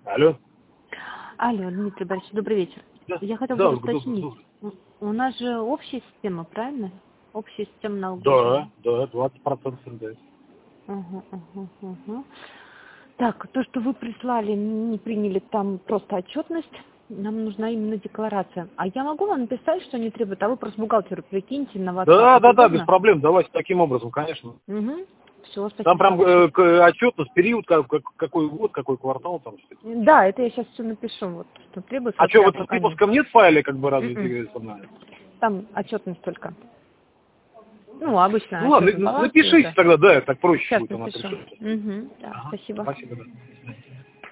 Алло. Алло, Дмитрий Борисович, добрый вечер. Да, Я хотела да, бы уточнить. добрый. У нас же общая система, правильно? Общая система налогообложения. Да, 20% НДС. Угу. Так, то, что вы прислали, не приняли там просто отчетность, нам нужна именно декларация. А я могу вам написать, что они требуют, а вы просто бухгалтеру прикиньте на WhatsApp. Да, без проблем. Давайте таким образом, конечно. Угу. Все, спасибо. Там прям отчетность, период, какой год, какой квартал там. Да, это я сейчас все напишу, вот, что требуется. А что, вот с выпуском нет в файле, как бы, разве? Там отчетность только. Ну, обычно. Ну ладно, напишите тогда, да, так проще сейчас будет у нас. напишу. Угу, да, Ага, спасибо. Спасибо, да.